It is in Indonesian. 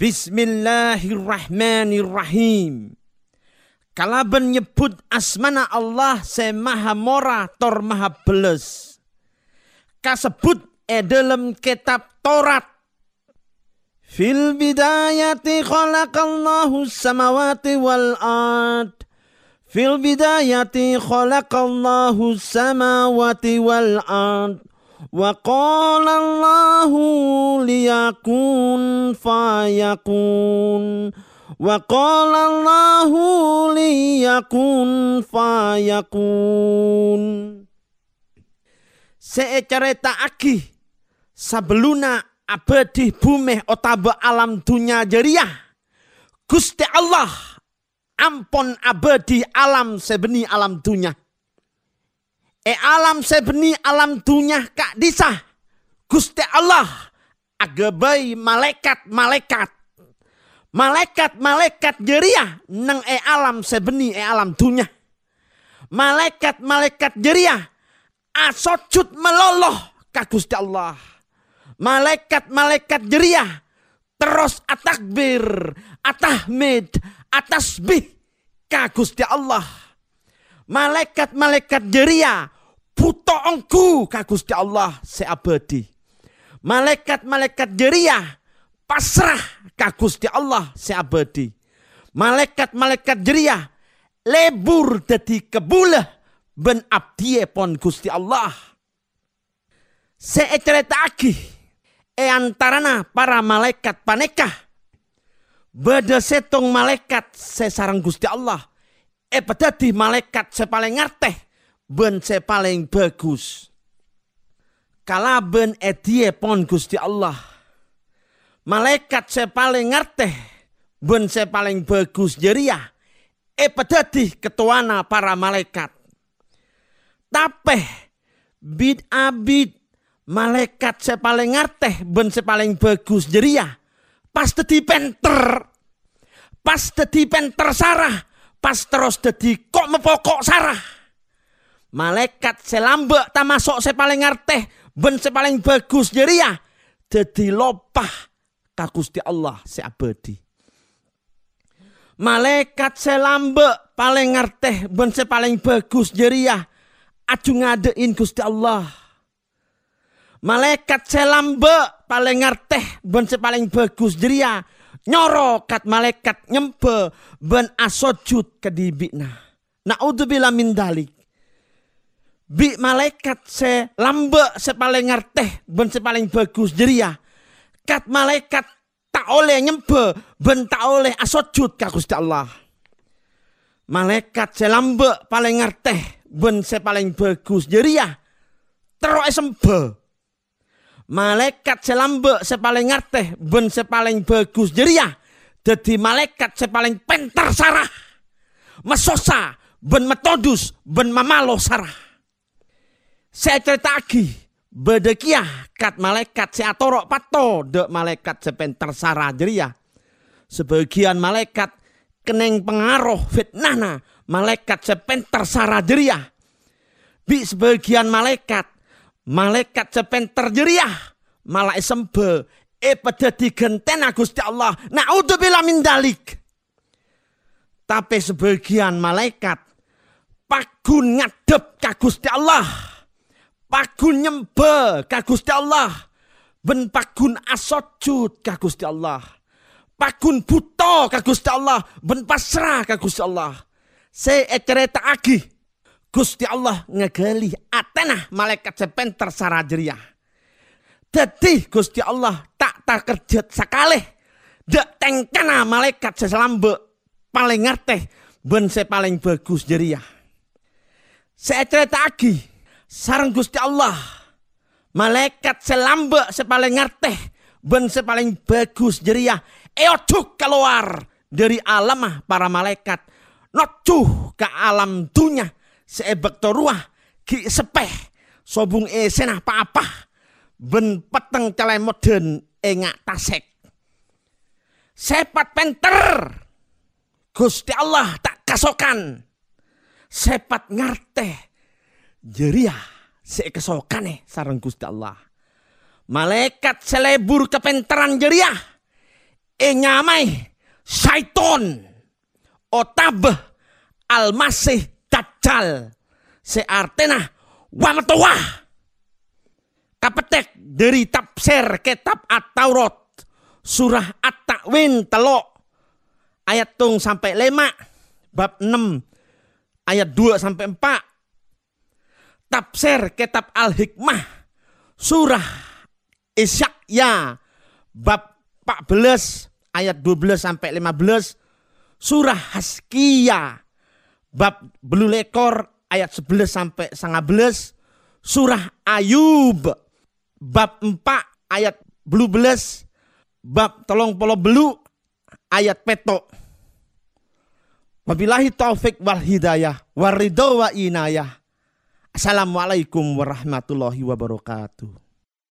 Bismillahirrahmanirrahim. Kalaban nyebut asmana Allah se maha mora tor maha beles. Kasebut dalam kitab Taurat. Fil bidayati khalaqallahu samawati wal ard. Fil bidayati khalaqallahu samawati wal ard. Wa qala Allahu liyakun fayakun. Wa qala Allahu liyakun fayakun. Secerita aki sebeluna abadi bumi otaba alam dunia jariah. Gusti Allah ampon abadi alam sebeni alam dunia. Alam sebeni alam dunia kak disah. Gusti Allah agabai malaikat-malaikat. Malaikat-malaikat jeriah nang alam sebeni alam dunia. Malaikat-malaikat jeriah asojud meloloh ka Gusti Allah. Malaikat-malaikat jeriah terus atakbir, atahmid, atasbih ka Gusti Allah. Malaikat-malaikat jeriah buto ongku ka Gusti Allah seabadi. Malaikat-malaikat jeriah pasrah ka Gusti Allah seabadi. Malaikat-malaikat jeriah lebur dadi kebulah ben abdiye pon Gusti Allah. Secerita aki antarana para malaikat panekah beda setong malaikat sesarang Gusti Allah. Pedati malaikat sepaling ngerteh ben sepaling bagus. Kalaben edie pon Gusti Allah. Malaikat sepaling ngerteh ben sepaling bagus jeriah. Pedati ketuana para malaikat. Tapeh bid abid malaikat sepaling ngerteh ben sepaling bagus jeriah. Pas dadi penter. Pas dadi penter sarah. Pas terus dadi kok mepokok sarah. Malaikat selambek tamasok sepaling ngerteh ben sepaling bagus jeriah. Dadi lopah ka Gusti Allah seabadi. Malaikat selambek paling ngerteh ben sepaling bagus jeriah. Aju ngadein Gusti Allah. Malaikat selambek paling ngerteh ben sepaling bagus jeriah. Nyoro kat malaikat nyempe ben asojud kedibikna. Naudzubillah min dalik. Bi malaikat se lambe sepaling ngerteh ben sepaling bagus jeriah. Kat malaikat tak oleh nyempe ben tak oleh asojud ka Gusti Allah. Malaikat se lambe paling ngerteh ben sepaling bagus jeriah. Terus sembe. Malaikat selambe sepaling ngerteh ben sepaling bagus jeriah. Dadi malaikat sepaling penter sarah. Mesosa ben metodus ben mamalo sarah. Saya cerita lagi. Bedekiah kat malaikat seatorok pato de malaikat sepenter sarah jeriah. Sebagian malaikat keneng pengaruh fitnahna malaikat sepenter sarah jeriah. Bi sebagian malaikat sepenter jeriah malah sembe pada digentena Gusti Allah. Naudzubillah min dalik. Tapi sebagian malaikat pagun ngadep ka Gusti Allah. Pagun nyembe ka Gusti Allah. Ben pagun asojud ka Gusti Allah. Pagun buta ka Gusti Allah. Ben pasrah ka Gusti Allah. Saya cerita lagi. Gusti Allah ngegali atenah malaikat sepenter sarah jeriah. Dadi Gusti Allah tak kerjat sakaleh. Dak tengkana malaikat seselambe paling ngerteh ben paling bagus jeriah. Saya cerita lagi. Sareng Gusti Allah. Malaikat selambe sepaling ngerteh ben paling bagus jeriah. Ojo keluar dari alam para malaikat. Nocuh ke alam dunia. Seebek toruah ki sepeh sobung senah apa-apa ben peteng celemoden ngak tasek. Sepat penter Gusti Allah tak kasokan. Sepat ngerteh jeriah sekesokane sareng Gusti Allah. Malaikat selebur kepenteran jeriah. nyamai syaiton otabeh al-masih dajjal seartena wamatuwah kapetek dari tafsir kitab At-Taurat surah At-Takwin telok ayat 3 sampai 5 bab 6 ayat 2 sampai 4 tafsir kitab Al-Hikmah surah Isya'ya bab 14 ayat 12 sampai 15 surah Haskiyah bab 12 ayat 11 sampai 19 surah Ayub bab 4 ayat 12 bab 30 ayat petok. Wabillahi taufik wal hidayah waridho wa inayah. Assalamualaikum warahmatullahi wabarakatuh.